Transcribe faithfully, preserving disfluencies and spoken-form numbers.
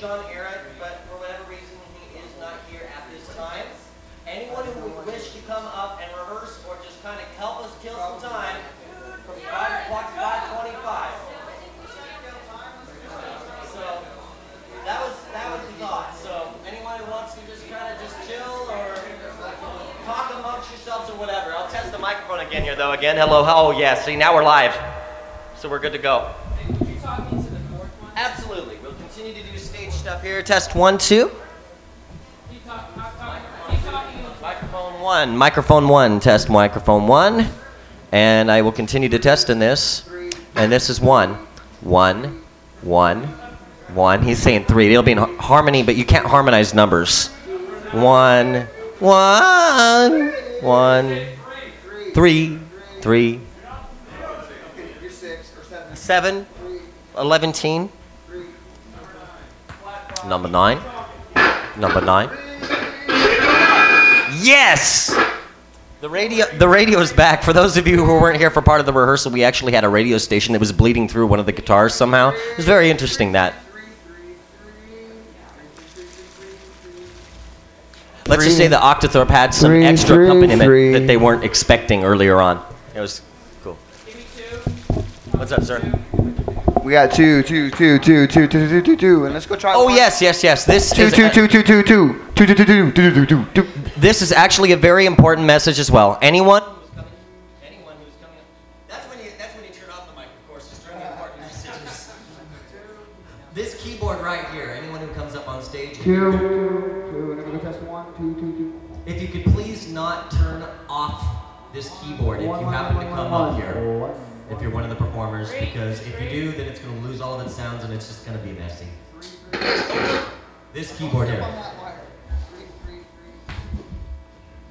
John Eric, but for whatever reason he is not here at this time. Anyone who would wish to come up and rehearse or just kind of help us kill some time from five o'clock to five twenty-five. So that was that was the thought. So anyone who wants to just kind of just chill or talk amongst yourselves or whatever. I'll test the microphone again here though. Again, hello. Oh yeah. See, now we're live, so we're good to go. Would you talk into the fourth one? Absolutely. We'll continue to do stage stuff here. Test one, two. Keep talking. Keep talking. Microphone one. Microphone one. Test microphone one. And I will continue to test in this. And this is one. One. One. One. He's saying three. It'll be in harmony, but you can't harmonize numbers. One. One. One. Three. Three. Seven. Eleven. Teen. Number nine. Number nine. Yes! The radio the radio is back. For those of you who weren't here for part of the rehearsal, we actually had a radio station that was bleeding through one of the guitars somehow. It was very interesting, that. Let's just say the Octothorpe had some Three, extra three, accompaniment three. that they weren't expecting earlier on. It was cool. What's up, sir? We got two, two, two, two, two, two, two, two, two, and let's go try. Oh one. yes, yes, yes. This Two, is two, two, two, two, two, two, two, two, two, two, two, two, two. This is actually a very important message as well. Anyone who's coming, anyone who's coming up, that's when you that's when you turn off the mic, of course, just during the important messages. This keyboard right here. Anyone who comes up on stage. Two, two, two, and then we go test one, two, two, two. If you could please not turn off this keyboard if you happen to come up here. If you're one of the performers, because if you do, then it's going to lose all of its sounds and it's just going to be messy. This keyboard here.